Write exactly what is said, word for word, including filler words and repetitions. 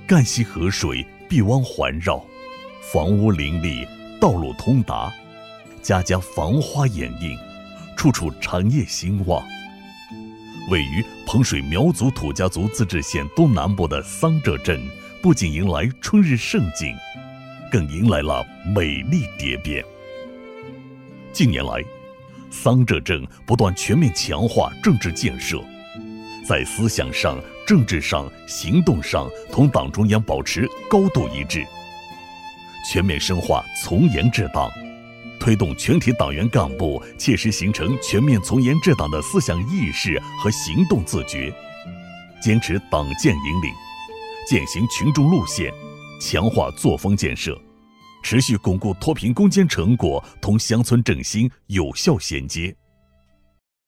干溪河水碧湾环绕，房屋林立，道路通达，家家繁花掩映，处处产业兴旺。位于彭水苗族土家族自治县东南部的桑浙镇，不仅迎来春日盛景，更迎来了美丽蝶变。近年来，桑浙镇不断全面强化政治建设，在思想上、政治上、行动上同党中央保持高度一致，全面深化从严治党，推动全体党员干部切实形成全面从严治党的思想意识和行动自觉，坚持党建引领，践行群众路线，强化作风建设，持续巩固脱贫攻坚成果同乡村振兴有效衔接。